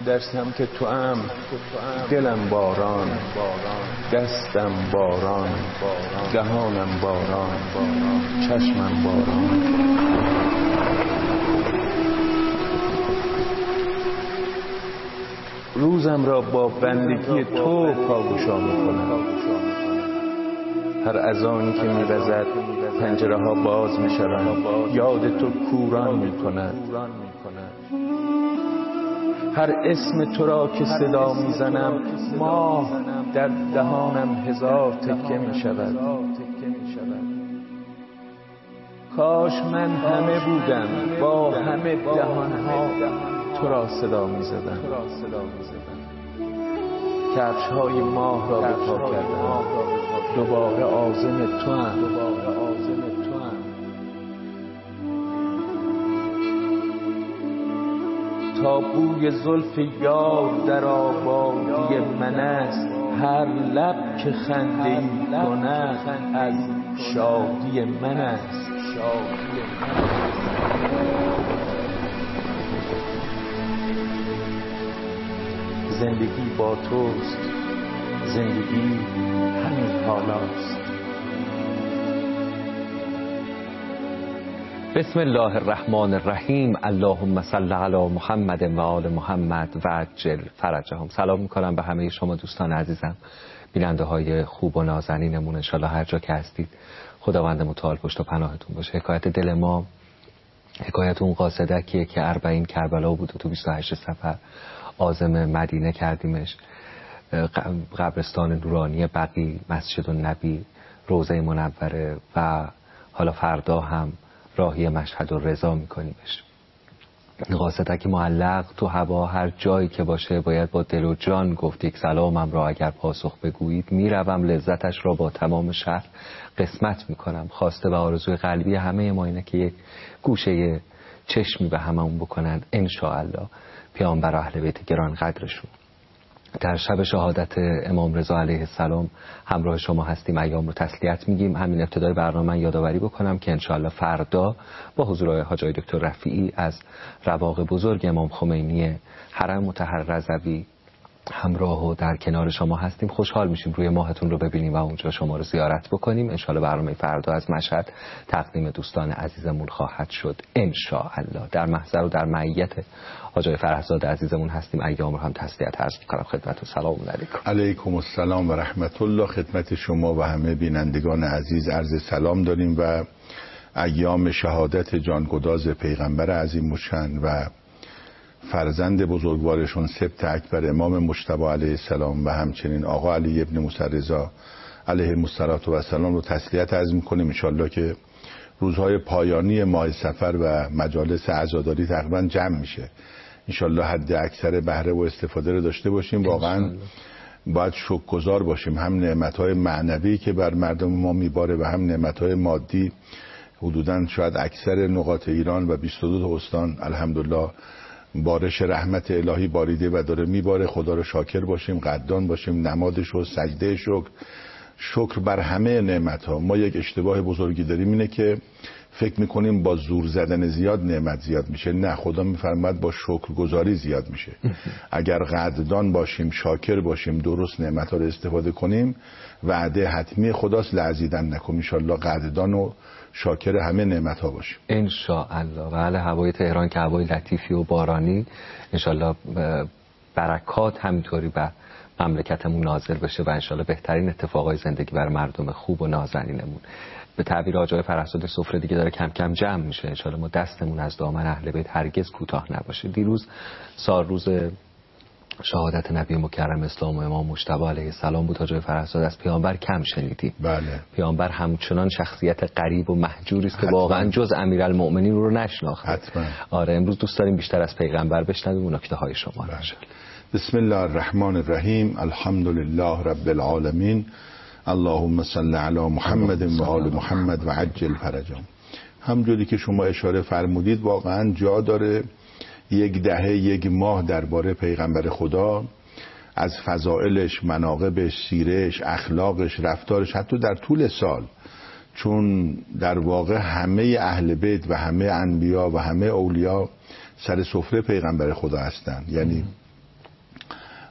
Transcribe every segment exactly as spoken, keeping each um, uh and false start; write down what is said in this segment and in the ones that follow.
در سمت تو ام دلم باران، دستم باران، دهانم باران، چشمم باران. روزم را با بندگی تو پاگوشا میکنم. هر اذانی که می‌وزد پنجره ها باز میشوند، یاد تو کوران میکند. هر اسم تو را که صدا میزنم، ماه در دهانم هزار تکه میشود. کاش من همه بودم با همه دهانها تو را صدا میزدم. کفش های ماه را به پا کردم، دوباره عازم تو هم. تا بوی زلف یار در آبادی من است، هر لب که خنده ای کند از شادی من است. زندگی با توست، زندگی همین حالاست. بسم الله الرحمن الرحیم. اللهم صل علی محمد و آل محمد و عجل فرجهم. سلام میکنم به همه شما دوستان عزیزم، بیننده های خوب و نازنینمون. انشالله هر جا که هستید خداوند متعال پشت و پناهتون باشه. حکایت دل ما حکایت اون قاصدکیه که اربعین کربلا بود و تو بیست و هشت سفر عازم مدینه کردیمش. قبرستان نورانی بقیع، مسجد النبی، روضه منوره و حالا فردا هم راهی مشهد الرضا میکنیمش. قاصدک معلق تو هوا هر جایی که باشه باید با دل و جان گفت یک سلامم را اگر پاسخ بگویید میروم لذتش را با تمام شهر قسمت میکنم. خواسته و آرزوی قلبی همه ما اینه که یک گوشه چشمی به هممون بکنند انشاءالله پیامبر اهل بیت گران قدرشون. در شب شهادت امام رضا علیه السلام همراه شما هستیم، ایام رو تسلیت میگیم. همین ابتدای برنامه من یادآوری بکنم که انشاءالله فردا با حضور حاج آقای دکتر رفیعی از رواق بزرگ امام خمینی حرم مطهر رضوی همراه و در کنار شما هستیم. خوشحال میشیم روی ماهتون رو ببینیم و اونجا شما رو زیارت بکنیم. انشاءالله برنامه فردا از مشهد تقدیم دوستان عزیزمون خواهد شد انشاءالله. در محضر و در معیت حاج آقای فرهزاد عزیزمون هستیم. ایام رو هم تسلیت عرض می‌کنم خدمت و سلام علیکم. علیکم السلام و رحمت الله. خدمت شما و همه بینندگان عزیز عرض سلام داریم و ایام شهادت جانگداز پیغمبر عظیم الشأن و فرزند بزرگوارشون سبط اکبر امام مجتبی علیه السلام و همچنین آقا علی ابن موسی رضا علیه السلام رو تسلیت عرض می‌کنیم. ان شاءالله که روزهای پایانی ماه صفر و مجالس عزاداری تقریبا جمع میشه. ان شاءالله حد اکثر بهره و استفاده رو داشته باشیم. واقعا باید شکرگزار باشیم، هم نعمت‌های معنوی که بر مردم ما میباره و هم نعمت‌های مادی. حدوداً شاید اکثر نقاط ایران و بیست و دو استان الحمدلله بارش رحمت الهی باریده و داره میباره. خدا رو شاکر باشیم، قدردان باشیم، نمادش و سجده شکر شکر بر همه نعمت ها. ما یک اشتباه بزرگی داریم اینه که فکر میکنیم با زور زدن زیاد نعمت زیاد میشه. نه، خدا میفرماید با شکرگزاری زیاد میشه. اگر قدردان باشیم، شاکر باشیم، درست نعمت ها رو استفاده کنیم، وعده حتمی خداست لعزیدن نکن. ان شاءالله قدردان و شاکر همه نعمت ها باشیم ان شاء الله. بله، هوای تهران که هوای لطیفی و بارانی، ان شاء الله برکات همینطوری بر مملکتمون نازل بشه و ان شاء الله بهترین اتفاقای زندگی برای مردم خوب و نازنینمون. به تعبیر حاج آقای فرهزاد سفره دیگه داره کم کم جمع میشه. ان شاء الله ما دستمون از دامن اهل بیت هرگز کوتاه نباشه. دیروز سال روز شهادت نبی مکرم اسلام و امام مجتبی علیه السلام بود. حاج آقای فرهزاد از پیامبر کم شنیدیم. بله. پیامبر همچنان شخصیت غریب و محجوری است که واقعا جز امیرالمؤمنین رو نشناخته. حتما. آره، امروز دوست داریم بیشتر از پیغمبر بشنویم و نکته های شما رو. بسم الله الرحمن الرحیم. الحمد لله رب العالمین. اللهم صل علی محمد و آل محمد و عجل فرجهم. همونجوری که شما اشاره فرمودید واقعا جا داره یک دهه یک ماه درباره پیغمبر خدا، از فضائلش، مناقبش، سیرش، اخلاقش، رفتارش، حتی در طول سال، چون در واقع همه اهل بیت و همه انبیا و همه اولیا سر سفره پیغمبر خدا هستند. یعنی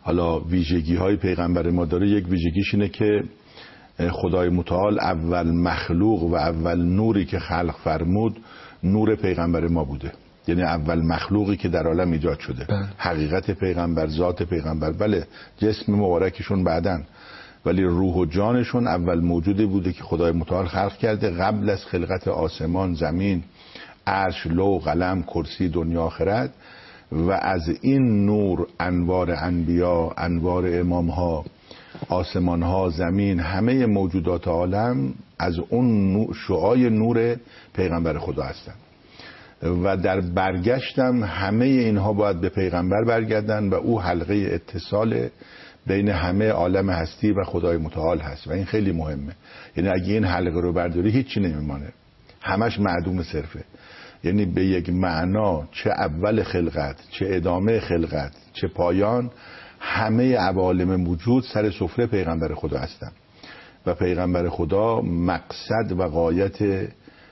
حالا ویژگی های پیغمبر ما داره. یک ویژگیش اینه که خدای متعال اول مخلوق و اول نوری که خلق فرمود نور پیغمبر ما بوده. یعنی اول مخلوقی که در عالم ایجاد شده. بله. حقیقت پیغمبر، ذات پیغمبر، بله جسم مبارکشون بعدن، ولی روح و جانشون اول موجودی بوده که خدای متعال خلق کرده قبل از خلقت آسمان، زمین، عرش، لوح، قلم، کرسی، دنیا، آخرت. و از این نور انوار انبیا، انوار امامها، آسمانها، زمین، همه موجودات عالم از اون شعاع نور پیغمبر خدا هستند. و در برگشتم همه اینها باید به پیغمبر برگردن و او حلقه اتصال بین همه عالم هستی و خدای متعال هست و این خیلی مهمه. یعنی اگه این حلقه رو برداری هیچی نمیمانه، همش معدوم صرفه. یعنی به یک معنا چه اول خلقت، چه ادامه خلقت، چه پایان، همه عوالم وجود سر سفره پیغمبر خدا هستن و پیغمبر خدا مقصد و غایت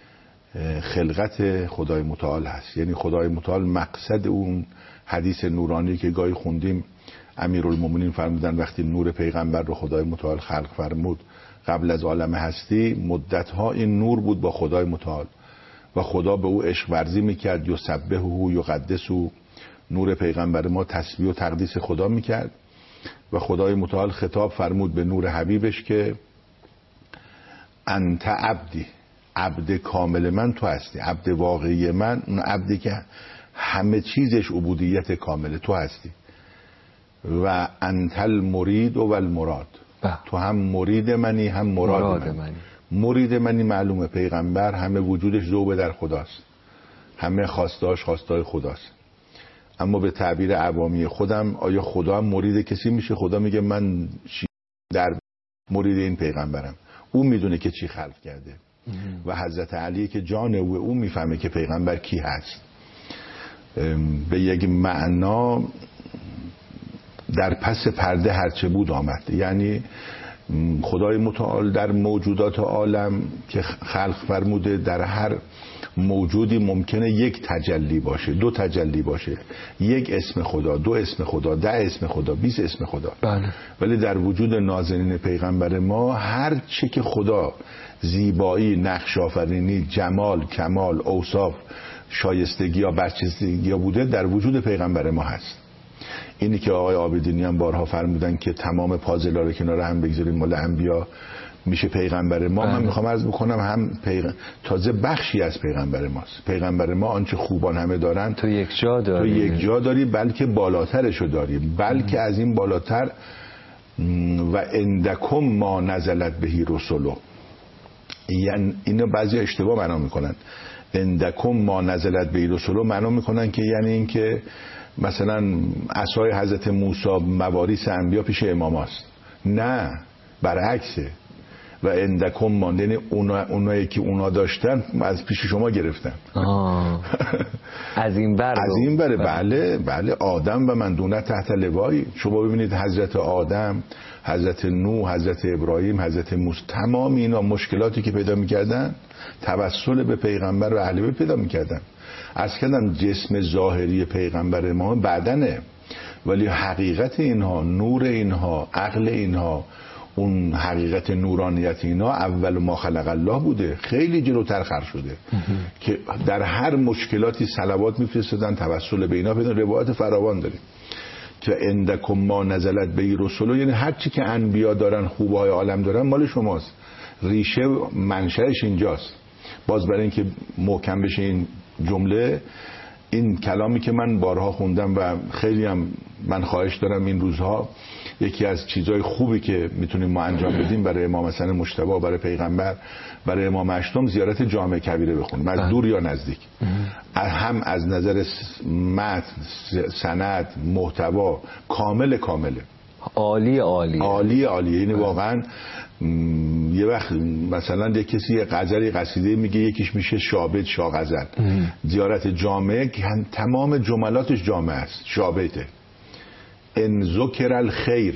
خلقت خدای متعال هست. یعنی خدای متعال مقصد اون حدیث نورانی که گاهی خوندیم، امیرالمومنین فرمودن وقتی نور پیغمبر رو خدای متعال خلق فرمود قبل از عالم هستی، مدتها این نور بود با خدای متعال و خدا به او عشق ورزی میکرد، یسبحه و یقدسه. نور پیغمبر ما تسبیح و تقدیس خدا میکرد و خدای متعال خطاب فرمود به نور حبیبش که انت عبدی، عبد کامل من تو هستی. عبد واقعی من اون عبدی که همه چیزش عبودیت کامل تو هستی. و انت المرید و المراد، تو هم مرید منی هم مراد, مراد منی. منی مرید منی معلومه پیغمبر همه وجودش ذوب در خداست، همه خواستاش خواستای خداست. اما به تعبیر عوامی خودم، آیا خدا هم مرید کسی میشه؟ خدا میگه من در مرید این پیغمبرم. او میدونه که چی خلق کرده و حضرت علی که جان او او میفهمه که پیغمبر کی هست. به یک معنا در پس پرده هرچه بود آمد. یعنی خدای متعال در موجودات عالم که خلق فرموده در هر موجودی ممکنه یک تجلی باشه، دو تجلی باشه، یک اسم خدا، دو اسم خدا، ده اسم خدا، بیست اسم خدا. بله. ولی در وجود نازنین پیغمبر ما هر چه که خدا زیبایی، نقش آفرینی، جمال، کمال، اوصاف، شایستگی یا برچستگی بوده در وجود پیغمبر ما هست. اینی که آقای عابدینی هم بارها فرمودن که تمام پازلا رو کنار هم بگذاریم مال انبیا میشه پیغمبر ما. من میخوام عرض بکنم هم پیغ... تازه بخشی از پیغمبر ماست. پیغمبر ما آنچه خوبان همه دارن تو یک جا داری، تو یک جا داری، بلکه بالاترشو داری، بلکه از این بالاتر. و اندکم ما نزلت بهی رسولو، یعنی اینو بعضی اشتباه معنا میکنن. اندکم ما نزلت بهی رسولو معنا میکنن که یعنی این که مثلا عصای حضرت موسی مواریث انبیا پیش امام هست. نه، برعکسه. و اندکم ماندنی اونا اونایی که اونا داشتن از پیش شما گرفتن. آه. از این بر از این بره. بله بله. آدم و من دونه تحت لوایی. شما ببینید حضرت آدم، حضرت نوح، حضرت ابراهیم، حضرت موسی، تمام اینا مشکلاتی که پیدا میکردن توسل به پیغمبر و اهل بیت پیدا میکردن. از کردم جسم ظاهری پیغمبر ما بدنه، ولی حقیقت اینها، نور اینها، عقل اینها، اون حقیقت نورانیت اینا اول ما خلق الله بوده. خیلی جلوتر خر شده که در هر مشکلاتی صلوات میفرستادن توسل به اینا پیدا. روایت فراوان داریم که اندکم ما نزلت به رسولو، یعنی هر چی که انبیا دارن، خوبای عالم دارن، مال شماست. ریشه منشأش اینجاست. باز برای اینکه محکم بشه این جمله، این کلامی که من بارها خوندم و خیلی هم من خواهش دارم این روزها یکی از چیزهای خوبی که میتونیم ما انجام بدیم برای امام حسن مجتبی، برای پیغمبر، برای امام هشتم، زیارت جامع کبیره بخونیم، از دور یا نزدیک. هم از نظر متن، سند، محتوا کامل کامله، عالی عالی عالی عالی. یعنی واقعا یه وقت مثلا یه کسی یه غزلی قصیده میگه، یکیش میشه شابت شاه غزل. زیارت جامع که تمام جملاتش جامع است. شابته ان ذکر الخیر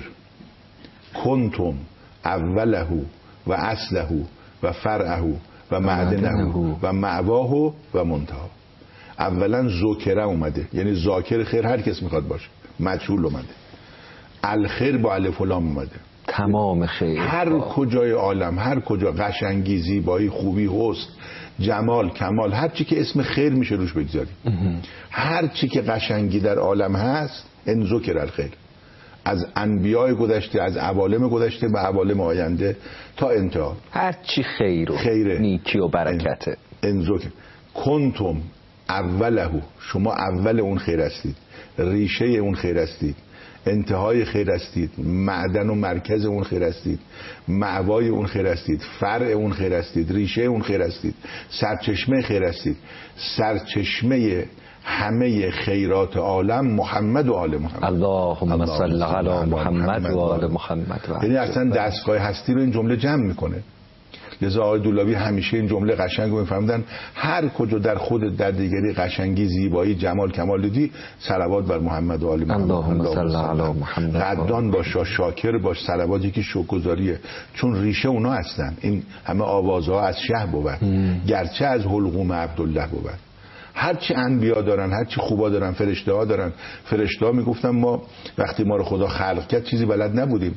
کنتم اوله و اصله و فرعه و معدنه و معواه و منتها. اولا ذکر اومده، یعنی ذاکر خیر هر کس میخواد باشه، مجهول اومده. الخیر با الف و لام اومده، تمام خیر. هر کجای عالم، هر کجا قشنگی، زیبایی، خوبی، حسن، جمال، کمال، هر چی که اسم خیر میشه روش بگذاری، هر چی که قشنگی در عالم هست ان ذکر الخیر، از انبیاء گذشته، از عوالم گذشته و عوالم آینده تا انتها، هر چی خیر و خیره، نیکی و برکته. ان ذکر کنتم اوله، شما اول اون خیر هستید، ریشه اون خیر هستید، انتهای خیر هستید، معدن و مرکز اون خیر هستید، مأوای اون خیر هستید، فرع اون خیر هستید، ریشه اون خیر هستید، سرچشمه خیر هستید. سرچشمه همه خیرات عالم محمد و آل محمد. اللهم صل علی محمد و آل محمد. یعنی اصلا دستگاه هستی رو این جمله جمع میکنه. لذا آقای دولابی همیشه این جمله قشنگ رو میفهمدن، هر کجا در خود در دیگری قشنگی، زیبایی، جمال، کمال دیدی، صلوات بر محمد و آل محمد. اللهم صل علی محمد. قدردان باش، شاکر باش، صلواتی که شکرگزاریه، چون ریشه اونا هستن. این همه آوازها از شه بود، گرچه از حلقوم عبدالله بود. هر چی انبیا دارن، هر چی خوبا دارن، فرشته ها دارن. فرشته ها میگفتن ما وقتی ما رو خدا خلق کرد چیزی بلد نبودیم.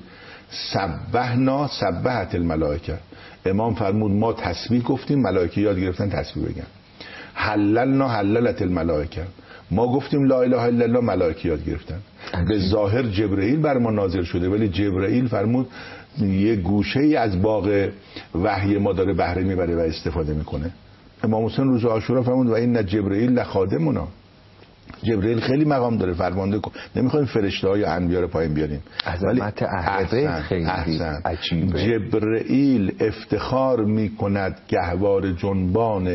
سبحنا سبحت الملائکه. امام فرمود ما تسبیح گفتیم، ملائکه یاد گرفتن تسبیح بگن. حللنا حللت الملائکه. ما گفتیم لا اله الا الله، ملائکه یاد گرفتن. به ظاهر جبرئیل بر ما نازل شده، ولی جبرئیل فرمود یه گوشه ای از باغ وحی ما داره بهره میبره و استفاده میکنه. امام حسین روز عاشورا فرمود و این جبرئیل لخادمنا. جبرئیل خیلی مقام داره، فرمانده کن. نمیخوایم فرشته های انبیا رو پایین بیاریم، عظمت اهل خیلی عجیبه. جبرئیل افتخار میکند گهواره جنبان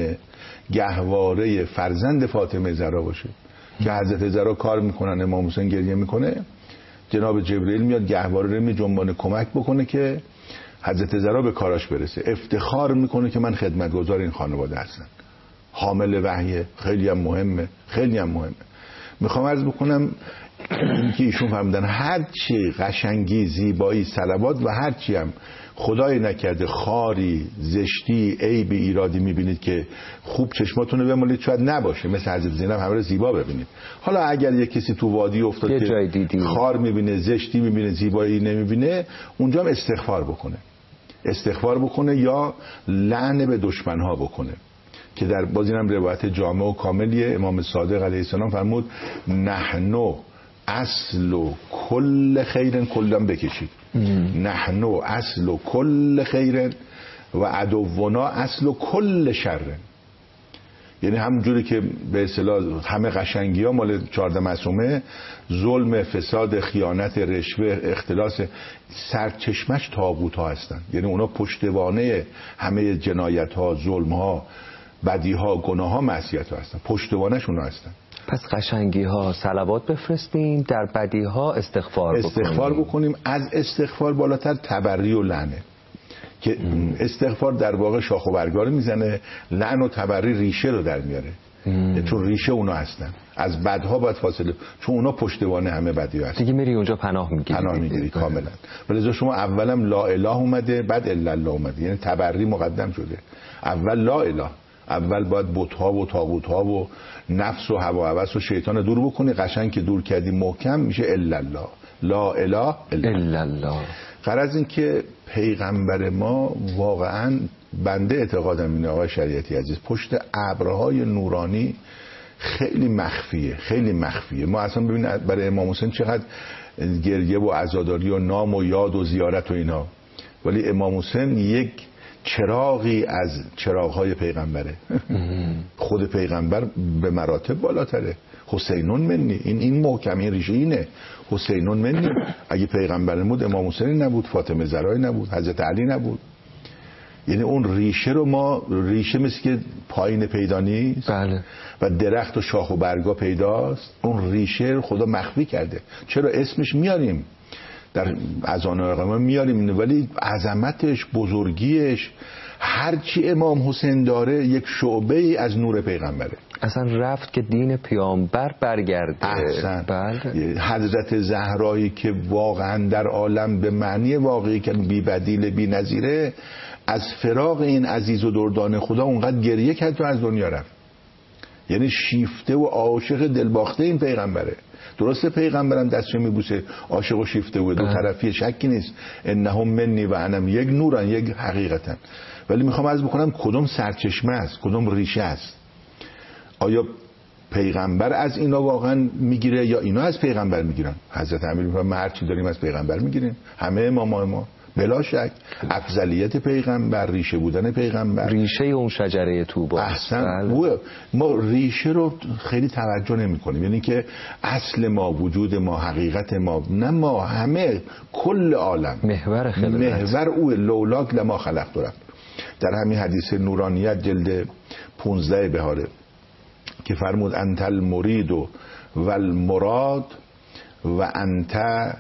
گهواره فرزند فاطمه زهرا باشه. که حضرت زهرا کار میکنن، امام حسین گریه میکنه، جناب جبرئیل میاد گهواره رو می جنبانه کمک بکنه که حضرت زهرا به کاراش برسه. افتخار میکنه که من خدمتگزار این خانواده هستم. حامل وحیه، خیلی هم مهمه، خیلی هم مهمه. میخوام عرض بکنم که ایشون فهمیدن هر چی قشنگی، زیبایی، صلوات و هر چی هم خدای نکرده خاری، زشتی، عیب، ایرادی میبینید که خوب چشماتون رو بمالید شاید نباشه، مثل حضرت زینب همه رو زیبا ببینید. حالا اگر یک کسی تو وادی افتاد که خار میبینه، زشتی میبینه، زیبایی نمیبینه، اونجا هم استغفار بکنه. استغفار بکنه یا لعن به دشمنها بکنه. که در باز اینم روایت جامع و کاملیه. امام صادق علیه السلام فرمود نحنو اصل و کل خیرن، کلم بکشید، نحنو اصل و کل خیرن و عدونا اصل و کل شرن. یعنی همونجوری که به اصطلاح همه قشنگی ها مال چهارده معصومه، ظلم، فساد، خیانت، رشوه، اختلاس، سرچشمش طاغوت ها هستن. یعنی اونا پشتوانه همه جنایت ها، ظلم ها، بدی ها، گناه ها، معصیت ها هستن، پشتوانش اونا هستن. پس قشنگی ها صلوات بفرستیم، در بدی ها استغفار بکنیم. استغفار بکنیم. از استغفار بالاتر تبری و لعنه، که ام. استغفار در واقع شاخ و برگا رو میزنه، لعن و تبری ریشه رو در میاره. ام. چون ریشه اونا هستن. از بدها باید فاصله، چون اونا پشتوانه همه بدی ها هستن. دیگه میری اونجا پناه میگیری. پناه میگیری کاملا. ولی شما اولم لا اله اومده، بعد الا الله اومده، یعنی تبری مقدم شده. اول لا اله، اول باید بت‌ها و طاغوت‌ها و نفس و هوا و هوس و شیطان رو دور بکنی. قشنگ که دور کردی محکم میشه الا الله، لا اله الا الله. غرض این که پیغمبر ما واقعا، بنده اعتقادم اینه آقای شریعتی عزیز، پشت ابرهای نورانی خیلی مخفیه، خیلی مخفیه. ما اصلا ببینید برای امام حسین چقدر گریه و عزاداری و نام و یاد و زیارت و اینا، ولی امام حسین یک چراغی از چراغ‌های پیغمبره. خود پیغمبر به مراتب بالاتره. حسینون منی، این این محکمی ریشه اینه. حسینون منی، اگه پیغمبر نبود امام حسین نبود، فاطمه زهرا نبود، حضرت علی نبود. یعنی اون ریشه رو ما، ریشه مثل که پایین پیدا نیست، بله، و درخت و شاخ و برگا پیداست، اون ریشه رو خدا مخفی کرده. چرا اسمش میاریم در اذان و اقامه میاریم، ولی عظمتش، بزرگیش، هرچی امام حسین داره یک شعبه ای از نور پیغمبره. اصلا رفت که دین پیامبر برگرده. احسن. بله. حضرت زهرایی که واقعا در عالم به معنی واقعی که بی بدیل، بی نظیره، از فراق این عزیز و دردان خدا اونقدر گریه کرد و از دنیا رفت. یعنی شیفته و عاشق دلباخته این پیغمبره. درسته پیغمبرم دستش میبوسه، عاشق و شیفته و دو طرفی، شکی نیست. انهم منی و انم، یک نورن، یک حقیقتن. ولی میخوام عرض بکنم کدوم سرچشمه است، کدوم ریشه است. آیا پیغمبر از اینا واقعا میگیره یا اینا از پیغمبر میگیرن؟ حضرت امیر میگه ما هر چی داریم از پیغمبر میگیریم، همه اماما ما بلا شک. افضلیت پیغمبر، ریشه بودن پیغمبر، ریشه اون شجره طوبا. احسن. ما ریشه رو خیلی توجه نمی کنیم، یعنی که اصل ما، وجود ما، حقیقت ما، نه ما، همه، کل عالم محور خلقت، محور او لولاک لما خلقت رب. در همین حدیث نورانیت جلد پونزده بهاره که فرمود انت المرید و المراد و انت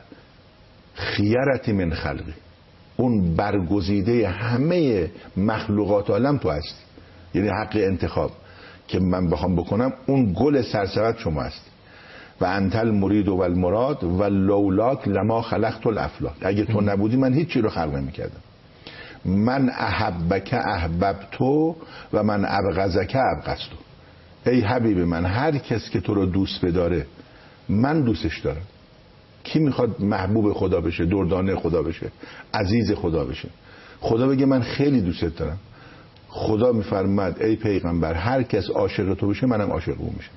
خیرت من خلقی، اون برگزیده همه مخلوقات عالم تو هست، یعنی حق انتخاب که من بخوام بکنم اون گل سرسبد شما است. و انت المرید و المراد و لولاک لما خلقت الافلاک، اگه تو نبودی من هیچی رو خلق نمی‌کردم. من احبک احببتو و من ابغضک ابغضتو. ای حبیب من، هر کس که تو رو دوست بداره من دوستش دارم. کی میخواد محبوب خدا بشه، دردانه خدا بشه، عزیز خدا بشه؟ خدا بگه من خیلی دوستت دارم. خدا میفرماد ای پیغمبر هر کس عاشق تو بشه منم عاشق او میشم.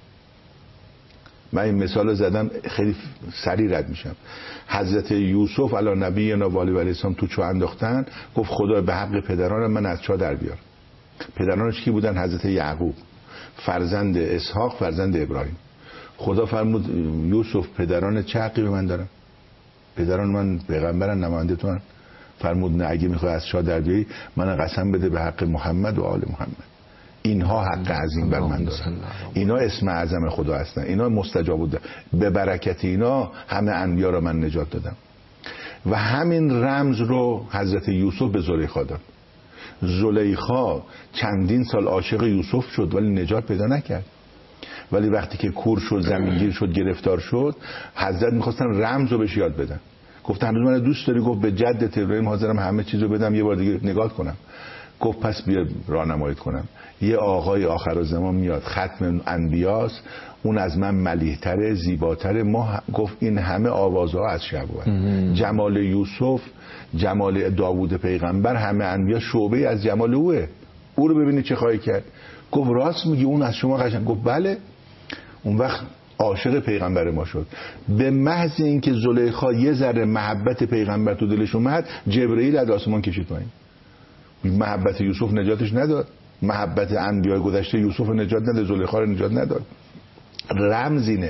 من این مثال زدم خیلی سریع رد میشم. حضرت یوسف علی نبینا و علیه السلام تو چاه انداختن، گفت خدا به حق پدرانم من از چاه در بیار. پدرانش کی بودن؟ حضرت یعقوب فرزند اسحاق فرزند ابراهیم. خدا فرمود یوسف پدران چه حقی به من دارن؟ پدران من پیغمبرن، نماینده تو هن. فرمود نه، اگه میخوای از چاه در بیایی من قسم بده به حق محمد و آل محمد، اینها حق عظیم بر من دارن، اینا اسم اعظم خدا هستن، اینا مستجاب بوده، به برکت اینا همه انبیا را من نجات دادم. و همین رمز رو حضرت یوسف به زلیخا داد. زلیخا چندین سال عاشق یوسف شد ولی نجات پیدا نکرد. ولی وقتی که کور شد، زمینگیر شد، گرفتار شد، حضرت میخواستن رمز رو بهش یاد بدن. گفت هنوز من دوست داری؟ گفت به جدت ابراهیم حاضرم همه چیزو بدم، یه بار دیگه نگاه کنم. گفت پس بیا راهنماییت کنم. یه آقای آخر الزمان میاد، ختم انبیاست، اون از من ملیح‌تره، زیباتره. ما گفت این همه آوازها از شبوه. جمال یوسف، جمال داوود پیغمبر، همه انبیا شعبه از جمال اوه. او رو ببینید چه خواهی کرد. گفت راست میگی اون از شما قشنگ؟ گفت بله. اون وقت عاشق پیغمبر ما شد. به محض اینکه زلیخا یه ذره محبت پیغمبر تو دلش اومد، جبرئیل از آسمان کشید پایین. محبت یوسف نجاتش نداد، محبت انبیاء گذشته یوسف نجات نداد، زلیخا رو نجات نداد. رمز اینه.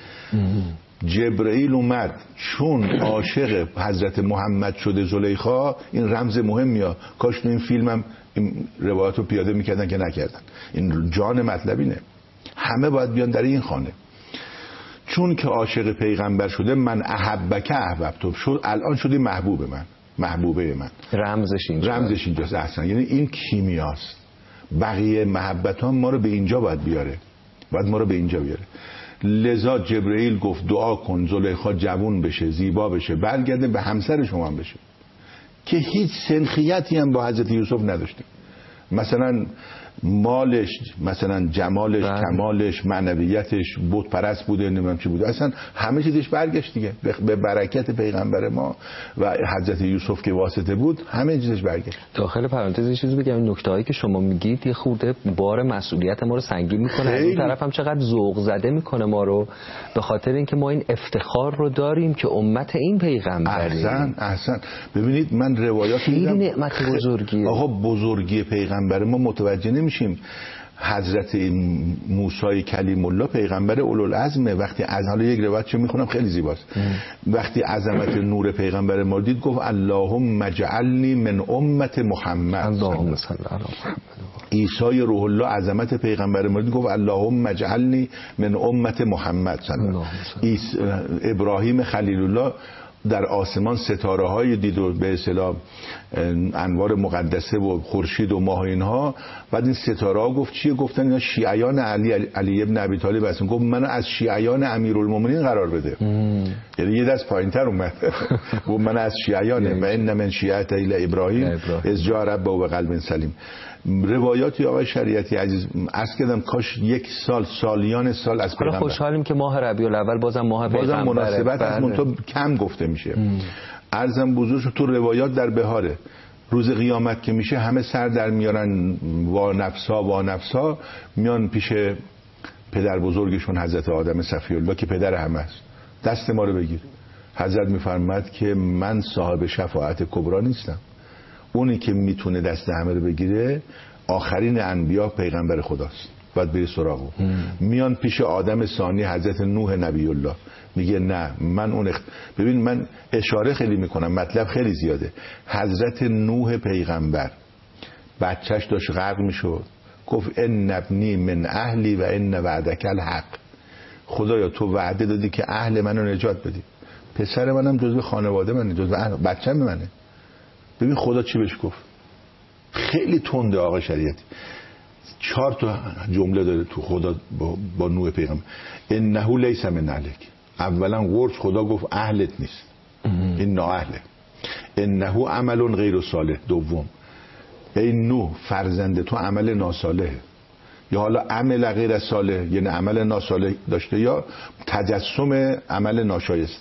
جبرئیل اومد چون عاشق حضرت محمد شده زلیخا، این رمز مهمیه. کاش تو این فیلمم این روایت رو پیاده میکردن که نکردن. این جان مطلب اینه، همه باید بیان در این خانه. چون که عاشق پیغمبر شده، من احبک احببتو شد، الان شدی محبوب من، محبوبه من. رمزش اینجاست. رمزش اینجاست. احسن. یعنی این کیمیاست. بقیه محبت ها ما رو به اینجا باید بیاره، باید ما رو به اینجا بیاره. لذا جبرئیل گفت دعا کن زلیخا جوون بشه، زیبا بشه، برگرده به همسر شما هم بشه، که هیچ سنخیتی هم با حضرت یوسف نداشته. مثلا مالش، مثلا جمالش، بله. کمالش، معنویتش، بت پرست بوده، نمیدونم چی بوده، اصلا همه چیزش برگشت دیگه. به برکت پیغمبر ما و حضرت یوسف که واسطه بود، همه چیزش برگشت. داخل پرانتز یه چیزی بگم، این نکته‌هایی که شما میگید یه خورده بار مسئولیت ما رو سنگین میکنه، از اون طرف هم چقدر ذوق زده میکنه ما رو، به خاطر اینکه ما این افتخار رو داریم که امت این پیغمبریم. احسن احسن. ببینید من روایات میدم، خیلی نعمت بزرگیه. آقا بزرگی پیغمبر ما متوجه نمیشیم. حضرت موسی کلیم الله پیغمبر اولوالعزمه. وقتی از حالا یک روایت چه میخونم خیلی زیباست. ام. وقتی عظمت نور پیغمبر ما دید، گفت اللهم اجعلنی من امت محمد. اللهم صل علی محمد. عیسی روح الله عظمت پیغمبر ما دید، گفت اللهم اجعلنی من امت محمد. ابراهیم خلیل الله در آسمان ستاره های دید و به اصطلاح انوار مقدسه و خورشید و ماه اینها. بعد این ستاره ها گفت چیه؟ گفتن اینا شیعیان علی علی ابن ابی طالب هستن. گفت منو از شیعیان امیرالمومنین قرار بده. یعنی یه دست پایینتر اومد. گفت من از شیعیان و ان من شیعت الی ابراهیم از جاء ربه و قلب سلیم. روایاتی آقای شریعتی عزیز عرض کردم کاش یک سال سالیان سال از پیغمبر. خوشحالیم که ماه ربیع الاول بازم ماه پیغمبر بازم مناسبت از منتو کم گفته میشه. عرضم بزرگ تو روایات در بهاره روز قیامت که میشه همه سر در میارن وا نفسا وا نفسا میان پیش پدر بزرگشون حضرت آدم صفی الله که پدر همه است. دست ما رو بگیر. حضرت میفرماد که من صاحب شفاعت کبرا نیستم. اونی که میتونه دست همه رو بگیره آخرین انبیا پیغمبر خداست. باید بری سراغو. میان پیش آدم ثانی حضرت نوح نبی الله میگه نه من اون اخت... ببین من اشاره خیلی میکنم مطلب خیلی زیاده. حضرت نوح پیغمبر بچهش داشت غرق میشد گفت ان ابنی من اهلی و ان وعدک الحق. خدایا تو وعده دادی که اهل منو نجات بدی. پسر منم جزو خانواده منه جزو اهل بچه‌م منه. ببین خدا چی بهش گفت. خیلی تنده آقا شریعتی. چهار تا جمله داره تو خدا با, با نوح پیغمبر. انه لیس من اهلک. اولا قرص خدا گفت اهلت نیست. این نااهله. انه عمل غیر صالح. دوم ای نوح فرزند تو عمل ناصالحه. یا حالا عمل غیر صالح یعنی عمل ناصالح داشته یا تجسم عمل ناشایست.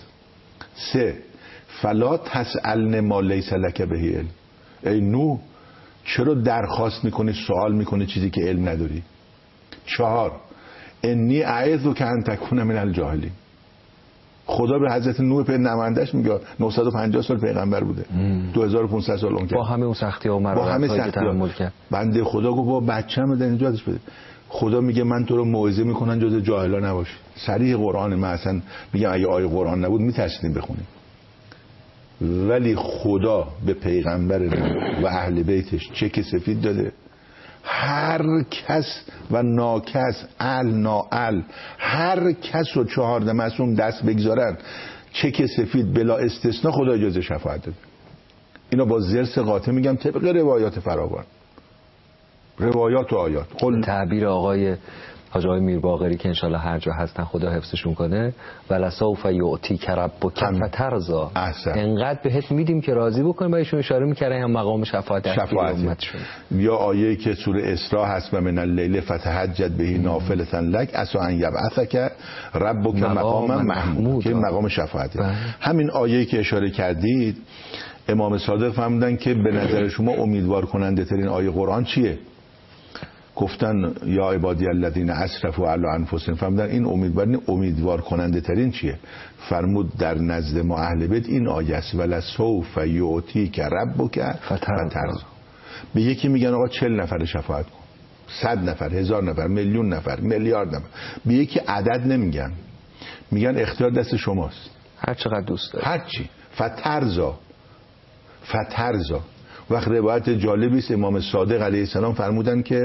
سه فلا تسألن ما لیس لک به علم. ای نوح چرا درخواست میکنی سوال میکنی چیزی که علم نداری. چهار انی اعظک ان تکون من الجاهلین. خدا به حضرت نوح پر نمایندش میگه نهصد و پنجاه سال پیغمبر بوده. دو هزار و پانصد سال اون کرد با همه اون سختی ها و مرارت که تحمل کرد. بنده خدا گفت با بچه‌م بده نجاتش بده. خدا میگه من تو رو موعظه میکنم جز جاهلا نباش. صریح قرآن. من اصلا میگم اگه آیه قرآن نبود میترسیدیم بخونیم. ولی خدا به پیغمبر و اهل بیتش چک سفید داده. هر کس و ناکس ال ناال هر کس رو چهارده معصوم دست بگذارن چک سفید بلا استثناء خدا اجازه شفاعت داده. اینا با زرس قاطع میگم طبق روایات فراوان روایات و آیات. قل تعبیر آقای حاج آقای میر باقری که انشالله هر جا هستن خدا حفظشون کنه ولسوف یعطیک ربک فترضی. انقدر بهت میدیم که راضی بکنیم. با ایشون اشاره میکردن هم مقام شفاعت امتشون. یا آیه‌ای که سوره اسراء هست و من اللیل فتهجد به نافلة لک عسى ان یبعثک ربک مقاما محمود که مقام شفاعت. همین آیه‌ای که اشاره کردید امام صادق فرمودن که به نظر شما امیدوار کننده ترین آیه قرآن چیه؟ گفتن یا عبادی الذین اسرفوا علی انفسهم. فرمودن این امیدوار امیدوار کننده ترین چیه؟ فرمود در نزد ما اهل بیت این آیه است ولسوف یعطیک ربک فترضی. به یکی میگن آقا چهل نفر شفاعت کن، صد نفر، هزار نفر، میلیون نفر، میلیارد نفر. به یکی عدد نمیگن، میگن اختیار دست شماست هر چقدر دوست داری هر چی. فترضی فترضی. وقت روایت جالبی است امام صادق علیه السلام فرمودن که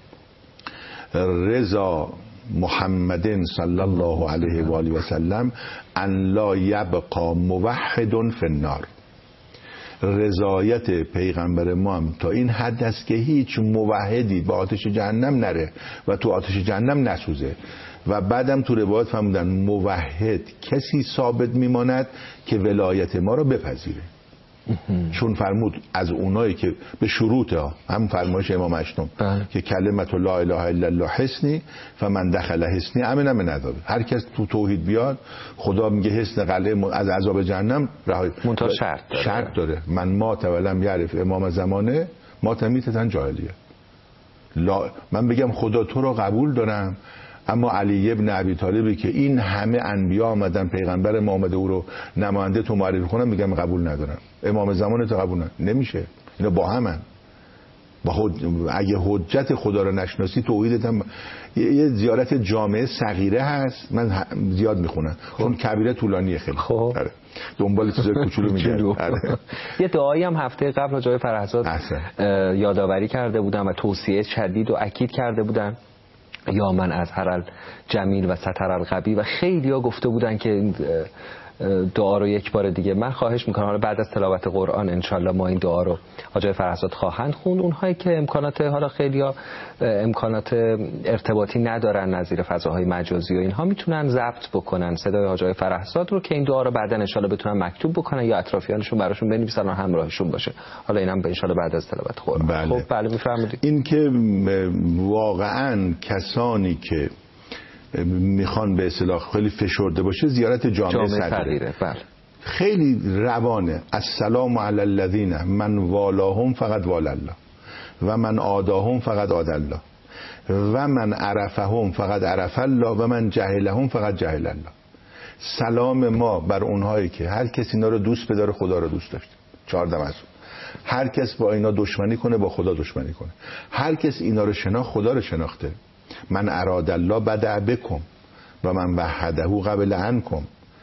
رضا محمد صلی الله علیه و آله و سلم ان لا یبقى موحد فی النار. رضایت پیغمبر ما هم تا این حد است که هیچ موحدی به آتش جهنم نره و تو آتش جهنم نسوزه. و بعدم تو روایت فرمودن موحد کسی ثابت میماند که ولایت ما رو بپذیره. چون فرمود از اونایی که به شروط ها هم فرمایش امام اشتم که کلمت لا اله الا الله حسنی فمن دخل حسنی امن من عذاب. هر کس تو توحید بیاد خدا میگه حسن قلعه از عذاب جهنم رهایی. منتها شرط داره. شرط داره من ما تولم یعرف امام زمانه ما تمیتتن جاهلیه. لا من بگم خدا تو رو قبول دارم اما علی ابن ابی طالبی که این همه انبیا آمدن پیغمبر ما آمده او رو نماینده تو معرفی کنم میگم قبول ندارم. امام زمان تو قبول نمیشه. اینا با همن. با حج... اگه حجت خدا رو نشناسی توحیدت هم یه زیارت جامعه صغیره هست من زیاد میخونم چون کبیره طولانیه خیلی. خب دنبال چیزای کوچولو میگردم. یه دعایی هم هفته قبل جای فرهزاد یادآوری کرده بودن و توصیه شدید و اکید کرده بودن یا من از هر جمیل و ستر القبی و خیلی ها گفته بودن که دعا رو یک بار دیگه من خواهش میکنم، حالا بعد از تلاوت قرآن انشالله ما این دعا رو آقای فرهزاد خواهند خوند. اونهایی که امکانات، حالا خیلیا امکانات ارتباطی ندارن نظیر فضاهای مجازی و اینها، میتونن ضبط بکنن صدای آقای فرهزاد رو که این دعا رو بعدا انشالله بتونن مکتوب بکنن یا اطرافیانشون براشون بنویسن و همراهشون باشه. حالا اینم به انشالله بعد از تلاوت قرآن. بله. خب بله میفرمایید. این که واقعا کسانی که میخوان به اصطلاح خیلی فشرده باشه زیارت جامع, جامع صدره. بله. خیلی روانه. السلام علی الذین من والاهم فقط والا الله و من عاداهم فقط عاد الله و من عرفهم فقط عرف الله و من جهلهم فقط جهل الله. سلام ما بر اونهایی که هر کسی اینا رو دوست بداره خدا رو دوست داشته. چهارده مسئول. هر کس با اینا دشمنی کنه با خدا دشمنی کنه. هر کس اینا رو شناخت خدا رو شناخته. من اراد الله بدع بکم و من وحده قبل عنکم.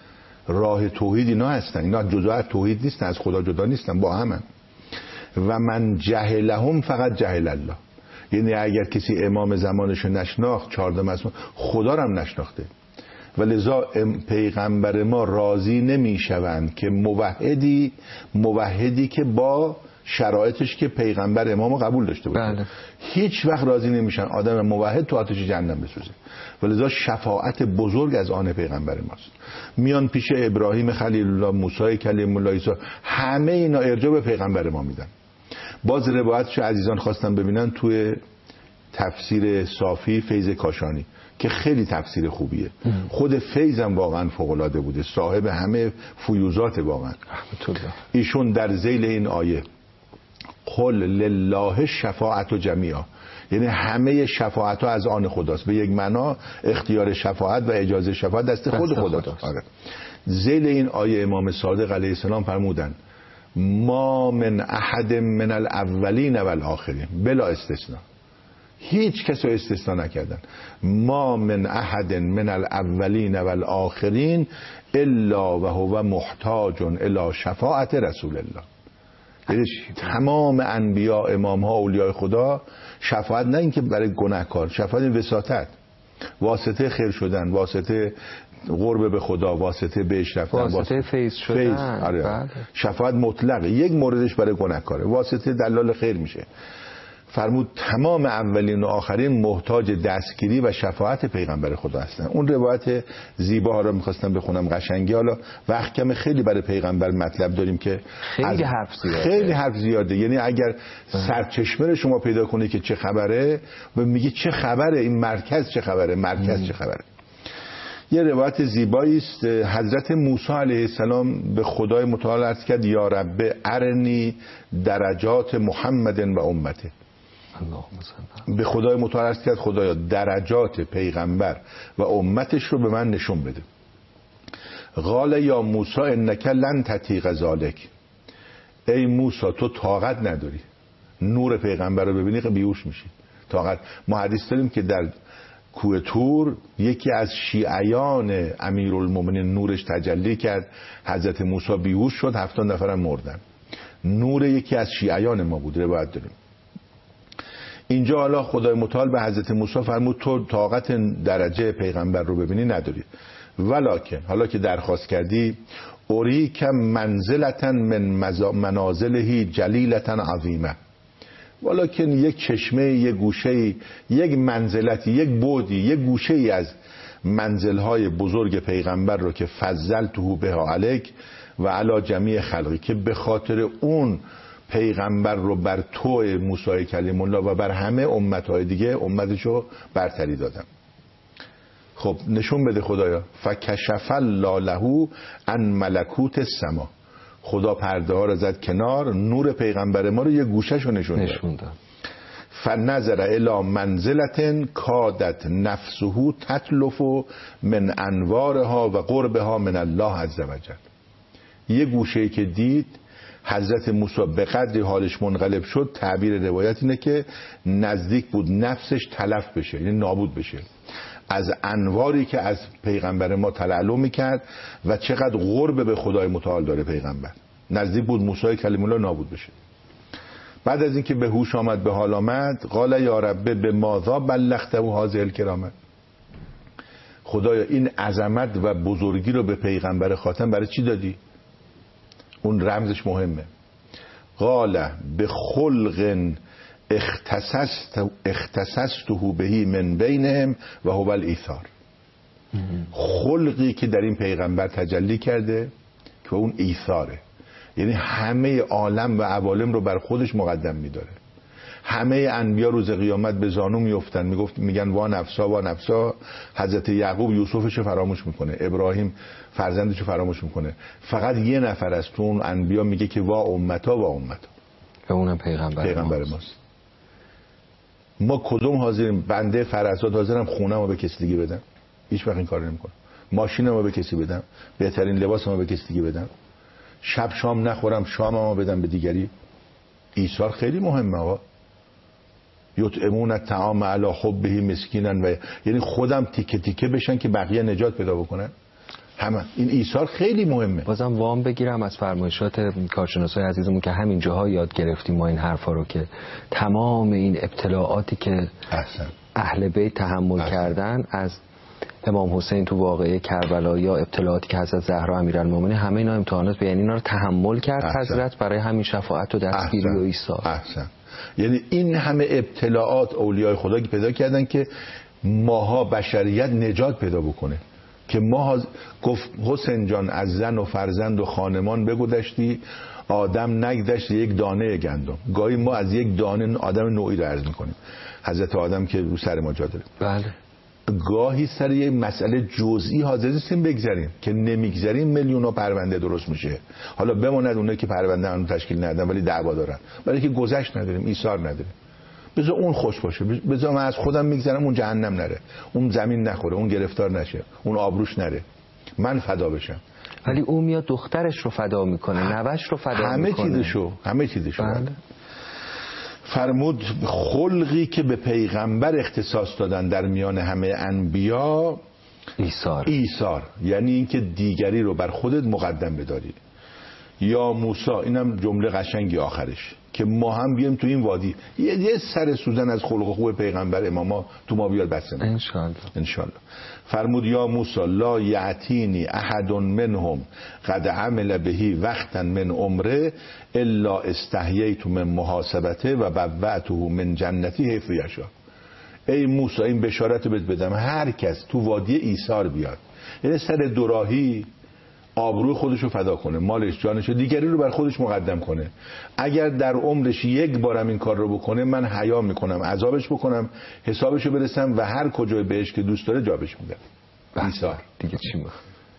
راه توحید اینا هستن. اینا جدا از توحید نیستن، از خدا جدا نیستن، با همن. و من جهلهم فقط جهل الله. یعنی اگر کسی امام زمانشو نشناخت، چهارده مسئول، خدا رو هم نشناخته. و لذا پیغمبر ما راضی نمیشوند که موحدی موحدی که با شرایطش که پیغمبر امامو قبول داشته باشه. بله. هیچ وقت راضی نمیشن آدم موحد تو آتش جهنم بسوزه. ولذا شفاعت بزرگ از آن پیغمبر ماست. میان پیش ابراهیم خلیل الله، موسی کلیم الله، عیسی، همه اینا ارجاع به پیغمبر ما میدن. باز روایتشو عزیزان خواستم ببینن توی تفسیر صافی فیض کاشانی که خیلی تفسیر خوبیه. خود فیضم واقعا فوق العاده بوده، صاحب همه فیوزات واقعا. ایشون در ذیل این آیه قل لله شفاعت و جمیعا، یعنی همه شفاعت ها از آن خداست. به یک معنا اختیار شفاعت و اجازه شفاعت دست خود خداست. آره. ذیل این آیه امام صادق علیه السلام فرمودن ما من احد من الاولین و الاخرین، بلا استثناء، هیچ کس رو استثناء نکردن. ما من احد من الاولین و الاخرین الا و هو محتاج الی شفاعت رسول الله. یعنی تمام انبیا، امام ها، اولیاء خدا شفاعت نه اینکه برای گناهکار، شفاعت وساطت، واسطه خیر شدن، واسطه قرب به خدا، واسطه بهش رفتن، واسطه فیض شدن. فیض. آره. بله. شفاعت مطلقه. یک موردش برای گناهکاره، واسطه دلال خیر میشه. فرمود تمام اولین و آخرین محتاج دستگیری و شفاعت پیغمبر خدا هستن. اون روایت زیبا ها رو میخواستم بخونم، قشنگی. حالا وقت کم، خیلی برای پیغمبر مطلب داریم که خیلی حرف زیاده. خیلی حرف زیاده. یعنی اگر سرچشمه رو شما پیدا کنی که چه خبره و میگی چه خبره، این مرکز چه خبره، مرکز ام. چه خبره. یه روایت زیبایی است. حضرت موسی علیه السلام به خدای متعال عرض کرد یا رب ارنی درجات محمد و امته. به خدای متعال عرض کرد خدایا درجات پیغمبر و امتش رو به من نشون بده. قال یا موسی انک لن تطیق ذلک، ای موسی تو طاقت نداری نور پیغمبر رو ببینی که بیهوش میشی. طاقت. ما حدیث داریم که در کوه طور یکی از شیعیان امیرالمومنین نورش تجلی کرد، حضرت موسی بیهوش شد، هفتاد نفرم مردن. نور یکی از شیعیان ما بود. روایت داریم. اینجا حالا خدای متعال به حضرت موسی فرمود تو طاقت درجه پیغمبر رو ببینی نداری، ولکن حالا که درخواست کردی اوریک منزلتا من منازلهی جلیلتا عظیمه، ولکن یک چشمه، یک گوشه، یک منزلتی، یک بودی، یک گوشه ای از منزلهای بزرگ پیغمبر رو که فضلته بها علیک و علی جمیع خلقی، که به خاطر اون پیغمبر رو بر تو موسی کلیم الله و بر همه امتهای دیگه امتشو برتری دادم. خب نشون بده خدایا. فکشف الله له عن ملکوت السما، خدا پرده ها رو زد کنار، نور پیغمبر ما رو یه گوشه‌شو نشون داد. فنظر الی منزلة کادت نفسه تتلف من انوارها و قربها من الله عز وجل. یه گوشه‌ای که دید حضرت موسی به قدری حالش منقلب شد، تعبیر روایت اینه که نزدیک بود نفسش تلف بشه، یعنی نابود بشه، از انواری که از پیغمبر ما تلالو میکرد و چقدر قرب به خدای متعال داره پیغمبر. نزدیک بود موسی کلیم الله نابود بشه. بعد از اینکه به هوش آمد، به حال آمد، قال یا رب به ماذا بلغته هذه الکرامه، خدایا این عظمت و بزرگی رو به پیغمبر خاتم برای چی دادی؟ اون رمزش مهمه. قال به خلق اختصصت اختصصته بهی من بینهم و هو الایثار. خلقی که در این پیغمبر تجلی کرده که اون ایثاره، یعنی همه عالم و عوالم رو بر خودش مقدم میداره. همه انبیا روز قیامت به زانو میافتن، میگفت میگن وا نفسا وا نفسا. حضرت یعقوب یوسفش فراموش میکنه، ابراهیم فرزندش فراموش میکنه، فقط یه نفر از تو اون انبیا میگه که وا امتا وا امتا، که اونم پیغمبر, پیغمبر ماست. ماست. ما کدوم حاضریم؟ بنده فرزاد حاضرم خونه‌مو به کسی دیگه بدم؟ هیچ وقت این کارو نمیکنم. ماشینمو به کسی بدم؟ بهترین لباسمو به کسی دیگه بدم؟ شب شام نخورم شاممو بدم به دیگری؟ ایثار خیلی مهمه آقا. یطعمون الطعام علی حبه مسکینا و یعنی خودم تیکه تیکه بشن که بقیه نجات پیدا بکنن. همه این ایثار خیلی مهمه. بازم وام بگیرم از فرمایشات کارشناسای عزیزمون که همین جاها یاد گرفتیم ما این حرفا رو، که تمام این ابتلاعاتی که احسن. اهل بیت تحمل احسن. کردن، از امام حسین تو واقعه کربلا یا ابتلاعاتی که حضرت زهرا امیرالمومنین، همه اینا امتحانات، یعنی اینا رو تحمل کرد احسن. حضرت برای همین شفاعت و دستگیری و ایثار. احسن. یعنی این همه ابتلاعات اولیای خدا که پیدا کردن که ماها بشریت نجات پیدا بکنه. که ما گفت حسین جان از زن و فرزند و خانمان بگذشتی، آدم نگذشت یک دانه گندم. گاهی ما از یک دانه آدم نوعی رو عرض میکنیم، حضرت آدم که رو سر ما جا داره. بله. گاهی سر یک مسئله جزئی حاضر نیستیم بگذریم، که نمیگذریم میلیون ها پرونده درست میشه. حالا بماند اونه که پرونده اون تشکیل ندادن ولی دعوا دارن، برای که گذشت نداریم، ایثار نداریم. بذار اون خوش باشه، بذار من از خودم میگذرم اون جهنم نره، اون زمین نخوره، اون گرفتار نشه، اون آبروش نره، من فدا بشم. ولی اون میاد دخترش رو فدا میکنه، نوش رو فدا همه میکنه، همه چیزشو همه چیزشو بله. فرمود خلقی که به پیغمبر اختصاص دادن در میان همه انبیا ایثار. ایثار یعنی اینکه دیگری رو بر خودت مقدم بداری. یا موسی، اینم جمله قشنگی آخرش، که ما هم بیایم تو این وادی یه, یه سر سوزن از خلق خوب پیغمبر اماما تو ما بیاد بسه ما انشالله. انشالله. فرمود یا موسی لا یعتینی احد منهم قد عمل بهی وقتا من عمره الا استحییت من محاسبته و بوعته من جنتی حیث یشاء. ای موسی این بشارت بهت بدم، هر کس تو وادی ایثار بیاد، یعنی سر دوراهی آبروی خودشو فدا کنه، مالش جانشو، دیگری رو بر خودش مقدم کنه، اگر در عمرش یک بارم این کار رو بکنه من حیا میکنم عذابش بکنم، حسابشو برسم و هر کجای بهش که دوست داره جابش میدم. ایثار دیگه چی میخوام؟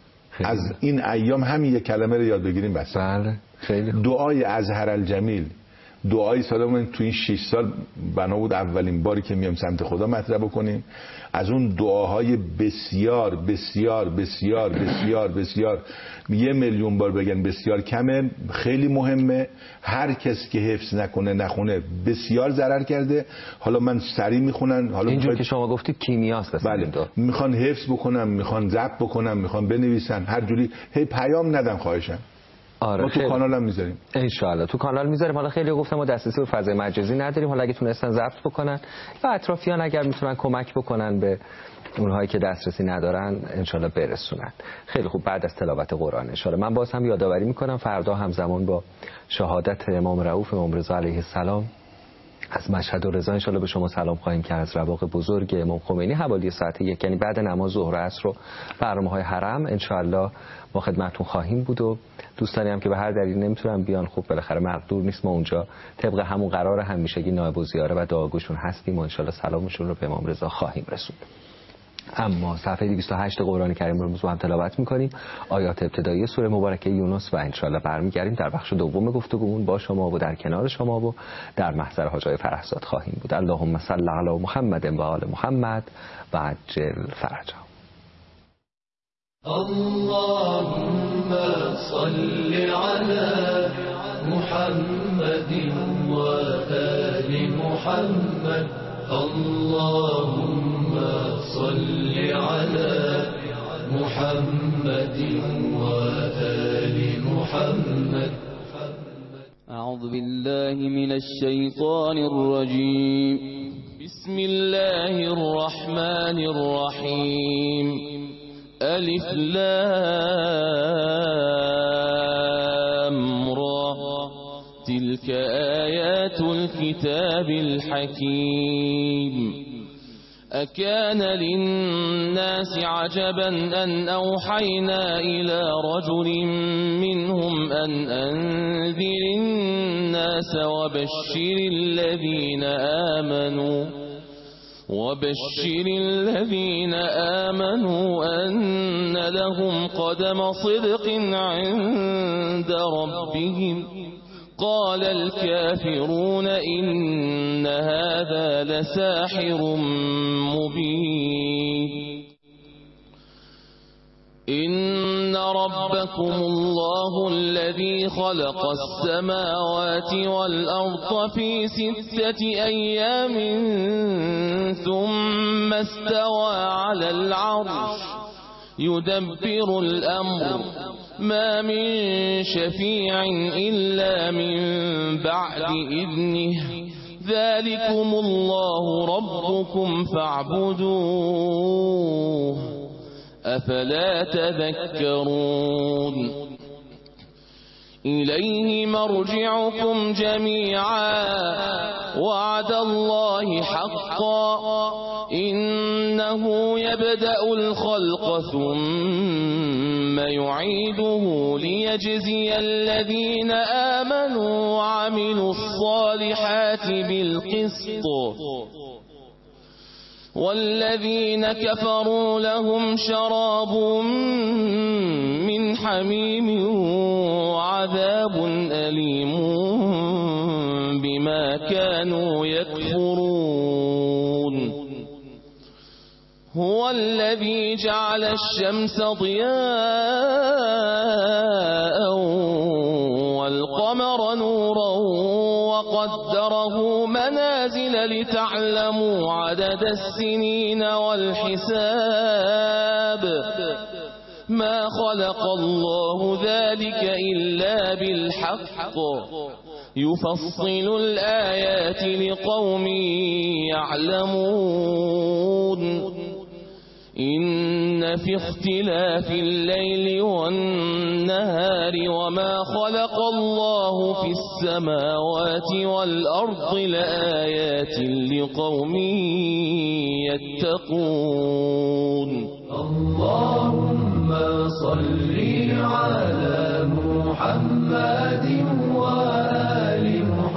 از این ایام همین یک کلمه رو یاد بگیریم بس. بله خیلی. دعای ازهر الجمیل، دعای سالمون تو این شش سال بنا بود اولین باری که میام سمت خدا مطرح بکنیم، از اون دعاهای بسیار بسیار بسیار بسیار بسیار یه میلیون بار بگن بسیار کمه، خیلی مهمه. هر کس که حفظ نکنه نخونه بسیار ضرر کرده. حالا من سریع میخونن، حالا اینجور بخواید... که شما گفتید کیمیاست. بله. میخوان حفظ بکنم، میخوان ضبط بکنم، میخوان بنویسن، هر جوری هی پیام ندن خواهشن. آره ما تو خیلی... کانال هم میذاریم ان شاء الله تو کانال میذاریم. حالا خیلی گفتم ما دسترسی به فضای مجازی نداریم، حالا اگه تونستن ضبط بکنن و اطرافیان اگر میتونن کمک بکنن به اونهایی که دسترسی ندارن ان شاء الله برسونن. خیلی خوب. بعد از تلاوت قرآن ان شاء الله من باز هم یادآوری میکنم فردا همزمان با شهادت امام رؤوف امام رضا علیه السلام از مشهد و رضا ان شاء الله به شما سلام خواهیم کرد از رواق بزرگ امام خمینی حوالی ساعت یک، یعنی بعد نماز ظهر عصر رو برنامه‌های حرم ان شاء الله ما خدمتتون خواهیم بود. و دوستانی هم که به هر دلیل نمیتونن بیان، خب بالاخره مقدور نیست، ما اونجا طبق همون قرار همیشگی نایب الزیاره و دعاگوشون هستیم و ان شاء الله سلامشون رو به امام رضا خواهیم رسوند. اما صفحه دویست و هشت قرآن کریم رو با هم تلاوت می‌کنیم، آیات ابتدایی سوره مبارکه یونس، و ان شاء الله برمیگردیم در بخش دوم گفتگومون با شما و در کنار شما و در محضر حاجای فرحزاد خواهیم بود. اللهم صل علی محمد و آل محمد و عجل فرجهم. اللهم صل على محمد و آل محمد. اللهم صل على محمد وآل محمد. أعوذ بالله من الشيطان الرجيم. بسم الله الرحمن الرحيم ألف لام را تلك آيات الكتاب الحكيم أكان للناس عجبا أن أوحينا إلى رجل منهم أن أنذر الناس وبشر الذين آمنوا وبشر الذين آمنوا أن لهم قدم صدق عند ربهم قال الكافرون إن هذا لساحر مبين إن ربكم الله الذي خلق السماوات والأرض في ستة أيام ثم استوى على العرش يدبر الأمر ما من شفيع إلا من بعد إذنه ذلكم الله ربكم فاعبدوه أفلا تذكرون إليه مرجعكم جميعا وعد الله حقا إنه يبدأ الخلق ثم يعيده ليجزي الذين آمنوا وعملوا الصالحات بالقسط والذين كفروا لهم شراب من حميم وعذاب أليم بما كانوا يكفرون هو الذي جعل الشمس ضياء والقمر نورا وقدره منازل لتعلموا عدد السنين والحساب ما خلق الله ذلك إلا بالحق يفصل الآيات لقوم يعلمون إن في اختلاف الليل والنهار وما خلق الله في السماوات والأرض لآيات لقوم يتقون اللهم صل على محمد وآل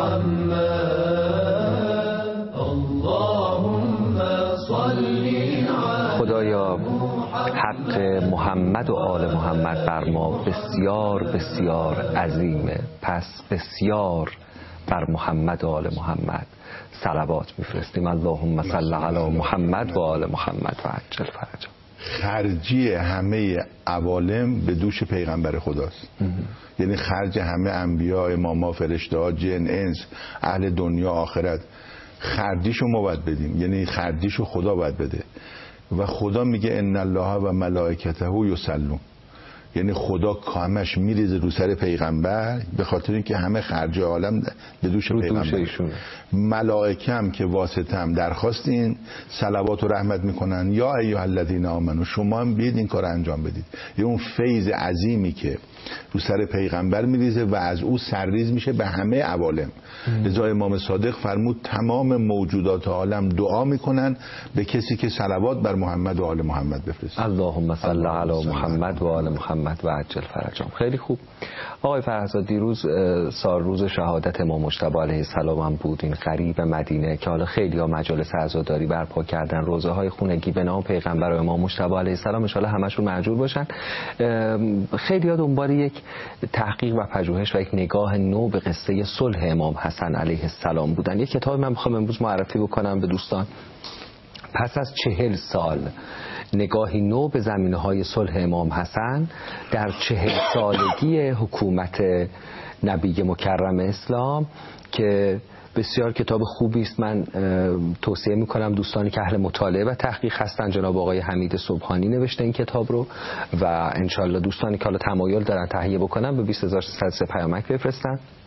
محمد اللهم صل خدایا حق محمد و آل محمد بر ما بسیار بسیار عظیمه، پس بسیار بر محمد و آل محمد صلوات میفرستیم. اللهم صل علی محمد و آل محمد و عجل فرجهم. خرجی همه عوالم به دوش پیغمبر خداست. یعنی خرج همه انبیا، اماما، فرشته ها، جن، انس، اهل دنیا آخرت، خرجیشو ما باید بدیم. یعنی خرجیشو خدا باید بده و خدا میگه ان الله و ملائکته یصلون. یعنی خدا کامش میریزه رو سر پیغمبر به خاطر اینکه همه خرج عالم به دوش پیغمبر. ملائکه هم که واسطه هم درخواست این صلوات و رحمت میکنن یا ایها الذین آمنو، شما هم بیاید این کار انجام بدید. یه اون فیض عظیمی که رو سر پیغمبر میریزه و از او سرریز میشه به همه عوالم. لذا امام صادق فرمود تمام موجودات عالم دعا میکنن به کسی که صلوات بر محمد و آل محمد بفرسته. اللهم صل علی محمد و آل محمد و عجل فرجهم. خیلی خوب آقای فرهزاد، دیروز سال روز شهادت امام مجتبی علیه السلام هم بود، این غریب مدینه که حالا خیلی ها مجالس عزاداری برپا کردن، روزه های خونگی به نام پیغمبر و امام مجتبی علیه السلام، ان شاءالله همشون معجور باشن. خیلی ها دنبال یک تحقیق و پژوهش و یک نگاه نو به قصه صلح امام حسن علیه السلام بودن. یک کتاب من میخوام امروز معرفی بکنم به دوستان. پس از چهل سال نگاهی نو به زمینه‌های صلح امام حسن در چهل سالگی حکومت نبی مکرم اسلام، که بسیار کتاب خوبی است. من توصیه میکنم دوستانی که اهل مطالعه و تحقیق هستن، جناب آقای حمید سبحانی نوشته این کتاب رو و انشالله دوستانی که حالا تمایل دارن تهیه بکنن به بیست هزار و سیصد پیامک بفرستن.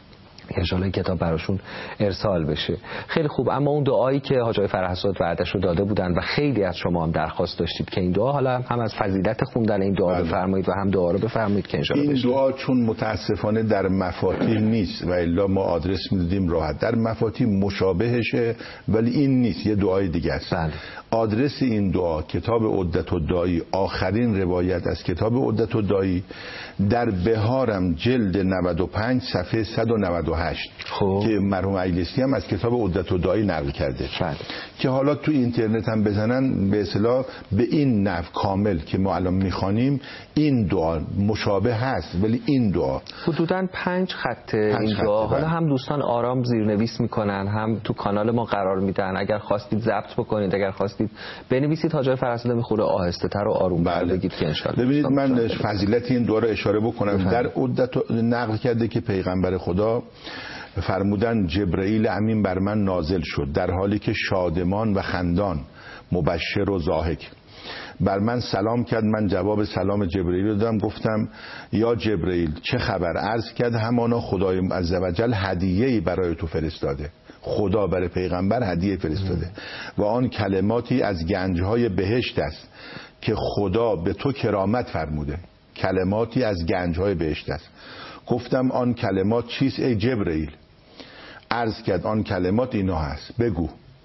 انشالله کتاب براشون ارسال بشه. خیلی خوب. اما اون دعایی که حاج آقای فرحزاد وعدش رو داده بودن و خیلی از شما هم درخواست داشتید که این دعا، حالا هم از فضیلت خوندن این دعا بفرمایید و هم دعا رو بفرمایید که انشالله این بشه. دعا چون متاسفانه در مفاتیح نیست و الا ما آدرس میدادیم راحت، در مفاتیح مشابهشه ولی این نیست، یه دعای دیگه است. بله. آدرس این دعا کتاب عدت الداعی، آخرین روایت از کتاب عدت الداعی، در بهارم جلد نود و پنج صفحه صد و نود و هشت خوب. که مرحوم ایلسی هم از کتاب عدت الداعی نقل کرده. بله. که حالا تو اینترنت هم بزنن به اصطلاح به این نحو کامل که ما الان میخوانیم این دعا مشابه هست، ولی این دعا حدوداً پنج خط این دعا. حالا هم دوستان آرام زیرنویس میکنن، هم تو کانال ما قرار میدن. اگر خواستید ضبط بکنید، اگر خواستید بنویسید، حاج آقای فرحزاده میخوره آهسته تر و آروم تر بله. بگید که انشالله. ببینید من فضیلت این دعا رو اشاره بکنم. در عدت نقل کرده که پیغمبر خدا فرمودن جبرئیل امین بر من نازل شد در حالی که شادمان و خندان، مبشر و ضاحک، بر من سلام کرد. من جواب سلام جبرئیل رو دادم، گفتم یا جبرئیل چه خبر؟ عرض کرد همانا خدای عزوجل هدیه‌ای برای تو فرستاده. خدا برای پیغمبر هدیه فرستاده و آن کلماتی از گنجهای بهشت است که خدا به تو کرامت فرموده. کلماتی از گنجهای بهشت است. گفتم آن کلمات چیست ای جبرئیل؟ عرض کرد آن کلمات اینا هست، بگو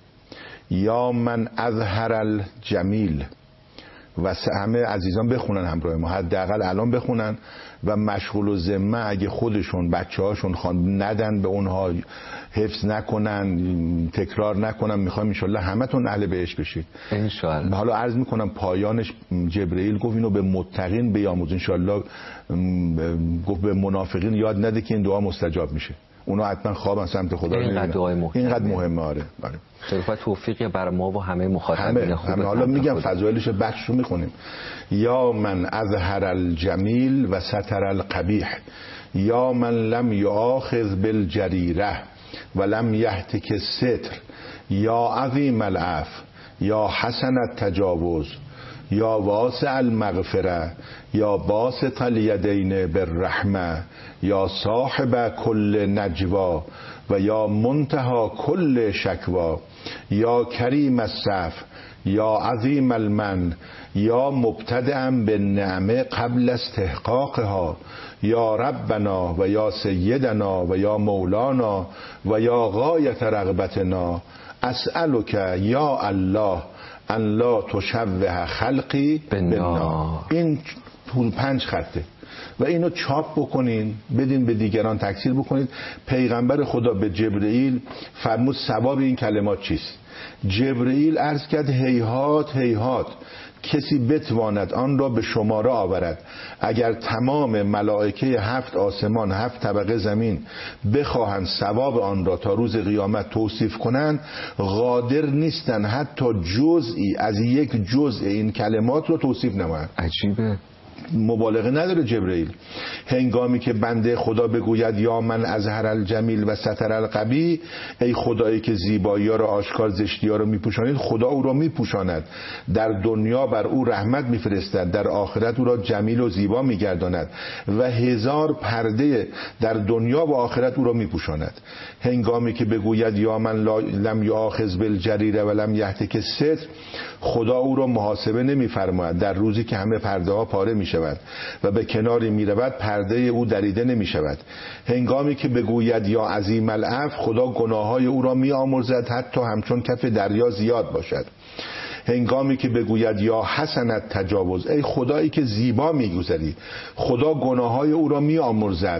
یا من اظهر الجمیل. و همه عزیزان بخونن همراه ما، حداقل الان بخونن و مشغول و ذمه اگه خودشون بچه هاشون خوان ندن به اونها، حفظ نکنن، تکرار نکنن، میخوایم انشالله همه تون اهل بهشت بشید انشالله. حالا عرض میکنم پایانش جبرئیل گفت اینو به متقین بیاموز، انشالله گفت به منافقین یاد نده که این دعا مستجاب میشه. اونا حتما خوابن سمت خدا. اینقدر دعای مهمه، اینقدر مهمه. آره آره. خیلی توفیقی بر ما و همه مخاطبین خوب. همه. حالا میگم فضایلش بخش رو میخونیم. یا من اظهر الجمیل و ستر القبیح، یا من لم یؤاخذ بالجریره و لم یهتک الستر، یا عظیم العفو، یا حسن التجاوز، یا واسع المغفره، یا باسط الیدین بالرحمه، یا صاحب کل نجوا و یا منتهى کل شکوا، یا کریم الصف، یا عظیم المن، یا مبتدئا بالنعمه قبل استحقاقها، یا ربنا و یا سیدنا و یا مولانا و یا غایت رغبتنا، اسألک یا الله ان لا تشوه خلقی بالنار. این پنج خطه و اینو چاپ بکنین، بدین به دیگران تکثیر بکنید. پیغمبر خدا به جبرئیل فرمود ثواب این کلمات چیست؟ جبرئیل عرض کرد هیهات هیهات کسی بتواند آن را به شماره آورد. اگر تمام ملائکه هفت آسمان، هفت طبقه زمین بخواهند ثواب آن را تا روز قیامت توصیف کنند، قادر نیستن حتی جزئی از یک جزء این کلمات را توصیف نمایند. عجیبه. مبالغه نداره جبرئیل. هنگامی که بنده خدا بگوید یا من اظهر الجمیل و ستر القبیح، ای خدایی که زیبایی ها را آشکار، زشتی ها را میپوشانید، خدا او را میپوشاند. در دنیا بر او رحمت میفرستد، در آخرت او را جمیل و زیبا میگرداند و هزار پرده در دنیا و آخرت او را میپوشاند. هنگامی که بگوید یا من لم یؤاخذ بالجریره و لم یهتک الستر، خدا او را محاسبه نمیفرماید در روزی که همه پرده ها پاره می شود و به کناری می رود پرده او دریده نمی شود. هنگامی که بگوید یا عظیم العفو، خدا گناه های او را می آمرزد حتی همچون کف دریا زیاد باشد. هنگامی که بگوید یا حسن التجاوز، ای خدایی که زیبا می گذری، خدا گناه های او را می آمرزد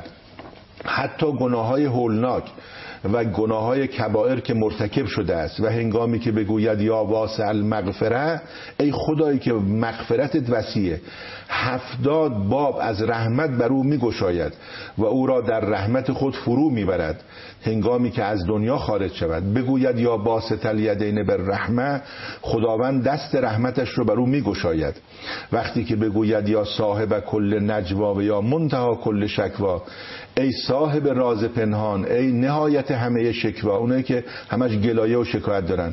حتی گناه های هولناک و گناه های کبائر که مرتکب شده است. و هنگامی که بگوید یا واسع المغفره، ای خدایی که مغفرتت وسیعه، هفتاد باب از رحمت بر او میگشاید و او را در رحمت خود فرو میبرد. هنگامی که از دنیا خارج شود بگوید یا باسط الیدین بالرحمه، خداوند دست رحمتش رو بر او میگشاید. وقتی که بگوید یا صاحب کل نجوا و یا منتهى کل شکوا، ای صاحب راز پنهان، ای نهایت همه شکوا، اونایی که همش گلایه و شکایت دارن،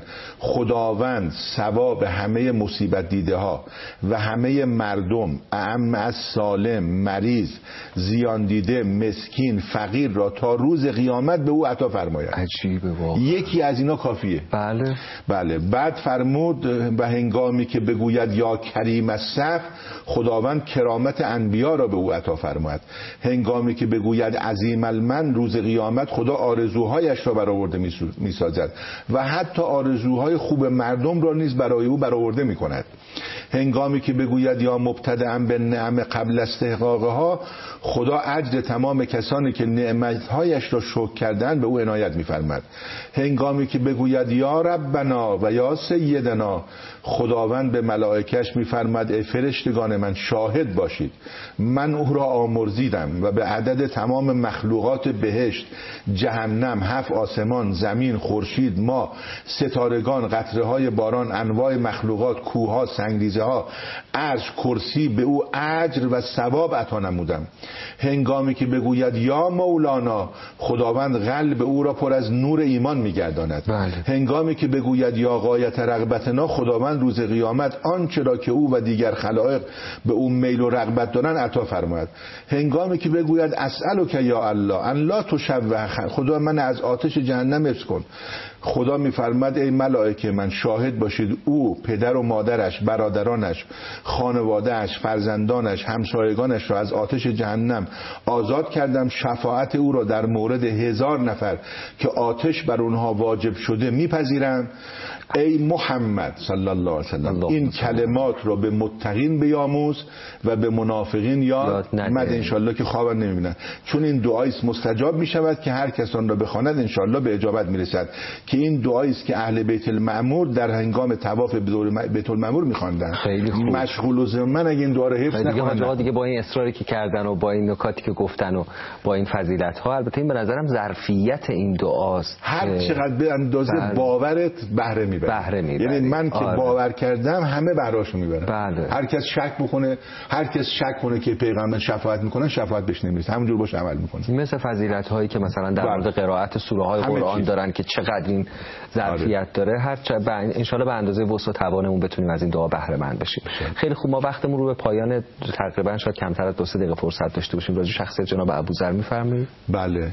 خداوند ثواب همه مصیبت دیده ها و همه مردم، اعم از سالم، مریض، زیان دیده، مسکین، فقیر را تا روز قیامت به او عطا فرماید. عجیبه واقعا. یکی از اینا کافیه. بله بله. بعد فرمود و هنگامی که بگوید یا کریم الصف، خداوند کرامت انبیا را به او عطا فرماید. هنگامی که بگوید عظیم المن، روز قیامت خدا آرزوهایش را برآورده میسازد و حتی آرزوهای خوب مردم را نیز برای او برآورده میکند. هنگامی که بگوید یا مبتدأ بالنعم قبل استحقاقها، خدا اجر تمام کسانی که نعمتهایش را شکر کردند به او عنایت می‌فرماید. هنگامی که بگوید یا ربنا و یا سیدنا، خداوند به ملائکه‌اش می‌فرماید ای فرشتگان من شاهد باشید، من او را آمرزیدم و به عدد تمام مخلوقات بهشت، جهنم، هفت آسمان، زمین، خورشید، ماه، ستارگان، قطره‌های باران، انواع مخلوقات، کوه‌ها، سنگریزه‌ها، عرش، کرسی، به او اجر و ثواب عطا نمودم. هنگامی که بگوید یا مولانا، خداوند قلب او را پر از نور ایمان می‌گرداند. بله. هنگامی که بگوید یا غایت رغبتنا، خداوند روز قیامت آنچه را که او و دیگر خلائق به او میل و رغبت دارند عطا فرماید. هنگامی که بگوید اسألک یا الله ان لا تشوه، خدا من از آتش جهنم حفظ کن، خدا میفرماد ای ملائکه من شاهد باشید او، پدر و مادرش، برادرانش، خانوادهش، فرزندانش، همسایگانش را از آتش جهنم آزاد کردم. شفاعت او را در مورد هزار نفر که آتش بر اونها واجب شده میپذیرم. ای محمد صلی الله علیه وسلم این کلمات را به متقین بیاموز و به منافقین یاد مد انشالله که خواب نمیبینن، چون این دعایی است مستجاب میشود که هر کس آن را بخواند انشالله به اجابت میرسد. که این دعایی است که اهل بیت المعمور در هنگام طواف به دور بیت المعمور میخواندن. مشغول و زمن اگه این دعا رو حفظ نکنن دیگه با این اصراری که کردن و با این نکاتی که گفتن و با این فضیلت ها، البته این به نظرم ظرفیت این دعاست هر چقدر به اندازه بله. باورت بهره میبره. بهره میبره. یعنی من که آره. باور کردم همه بهرهاشو میبرن. بله. هر کس شک بکنه، هر کس شک کنه که پیغمبر شفاعت میکنه، شفاعت بهش نمیرسه، همونجور باش عمل میکنه. مثل فضیلت هایی که مثلا در مورد قرائت سوره های قرآن چیز. دارن که چقدر این ظرفیت آره. داره. هر چه ب... ان شاء الله به اندازه وسع و توانمون بتونیم از این دعا بهره مند بشیم. خیلی خوب، ما وقتمون رو به پایان تقریبا شاید کمتر از دو سه دقیقه فرصت داشته باشیم. راجع شخصیت جناب ابوذر میفرمایید؟ بله.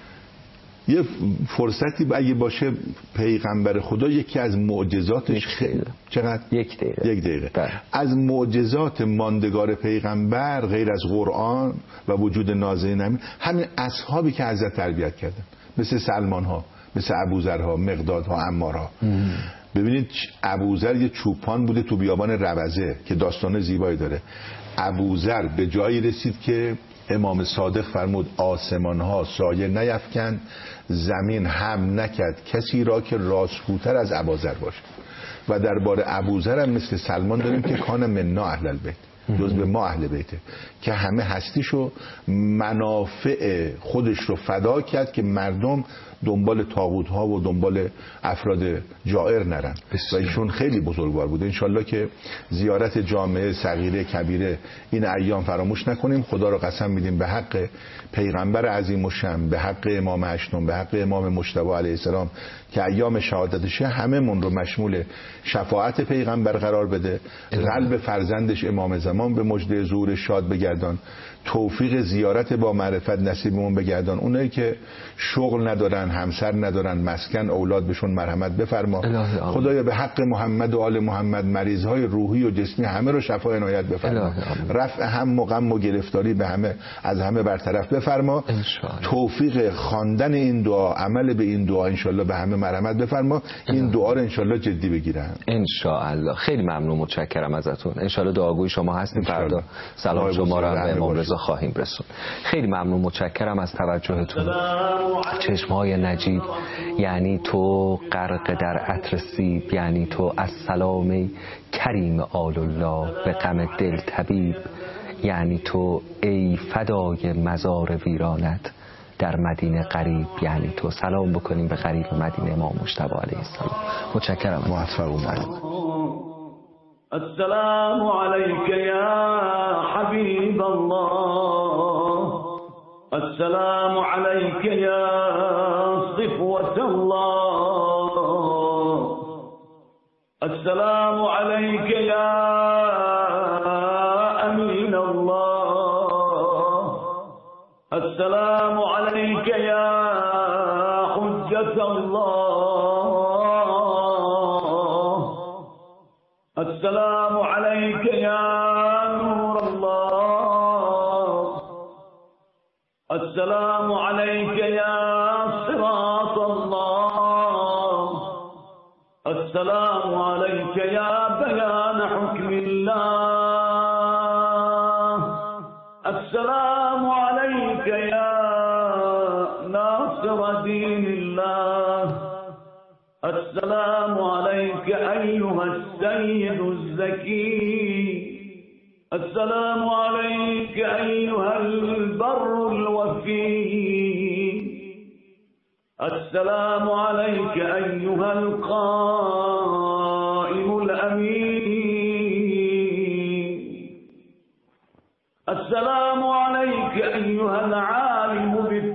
یه فرصتی اگه باشه پیغمبر خدا یکی از معجزاتش خیلی چقدر؟ یک دقیقه. یک دقیقه. بله. از معجزات ماندگار پیغمبر غیر از قرآن و وجود نازل امین، همین اصحابی که حضرت تربیت کردن، مثل سلمان ها، مثل ابوذرها، مقدادها، عمارها. ببینید ابوذر یه چوپان بوده تو بیابان روزه که داستان زیبایی داره. ابوذر به جایی رسید که امام صادق فرمود آسمان ها سایه نیفکن، زمین هم نکرد کسی را که راستگوتر از ابوذر باشه. و درباره ابوذر هم مثل سلمان داریم که کان منا اهل البیت، جز به ما اهل بیته، که همه هستیشو منافع خودش رو فدا کرد که مردم دنبال طاغوت ها و دنبال افراد جائر نرن. و ایشون خیلی بزرگوار بوده. انشالله که زیارت جامعه صغیره کبیره این ایام فراموش نکنیم. خدا رو قسم میدیم به حق پیغمبر عظیم الشأن، به حق امام هشتم، به حق امام مجتبی علیه السلام که ایام شهادتشه همه من رو مشمول شفاعت پیغمبر قرار بده. قلب فرزندش امام زمان به مژده ظهور شاد بگردان، توفیق زیارت با معرفت نصیبمون بگردان. اونایی که شغل ندارن، همسر ندارن، مسکن، اولاد بهشون مرحمت بفرما. خدایا به حق محمد و آل محمد مریضهای روحی و جسمی همه رو شفا عنایت بفرما. رفع هم و غم و گرفتاری به همه از همه برطرف بفرما. توفیق خواندن این دعا، عمل به این دعا انشالله به همه مرحمت بفرما. این دعا رو انشالله جدی بگیرن انشالله. خیلی ممنون، متشکرم ازتون. انشالله دعاگوی شما هستیم. فردا سلام شما را به امام رضا خواهیم رسون. خیلی ممنون، متشکرم از توجهتون. چشمهای نجیب، یعنی تو غرق در عطر سیب، یعنی تو از سلامی کریم آل الله به غم دل طبیب، یعنی تو ای فدای مزار ویرانت در مدینه غریب، یعنی تو. سلام بکنیم به غریب مدینه امام مجتبی علیه السلام. متشکرم. موفق و السلام عليك يا حبيب الله السلام عليك يا صفوة الله، السلام عليك يا أمين الله، السلام عليك يا حجة الله، السلام عليك يا نور الله، السلام عليك يا صراط الله، السلام عليك يا بيان حكم الله، السلام عليك يا ناصر دين الله، السلام عليك أيها السيد الزكي، السلام عليك أيها البر الوفي، السلام عليك أيها القائم الأمين، السلام عليك أيها العالم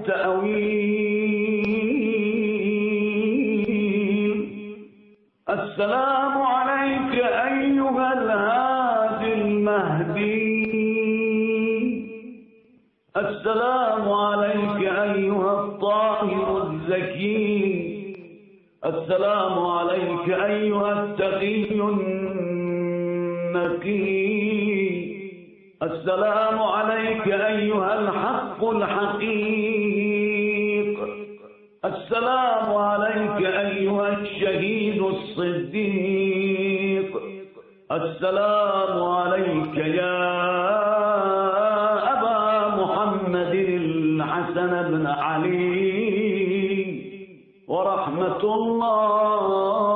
بالتأويل، السلام عليك أيها الهادي المهدي، السلام عليك أيها الطاهر الزكي، السلام عليك أيها التقي النقي، السلام عليك أيها الحق الحقيق، السلام عليك أيها الشهيد الصديق، السلام عليك يا أبا محمد الحسن بن علي ورحمة الله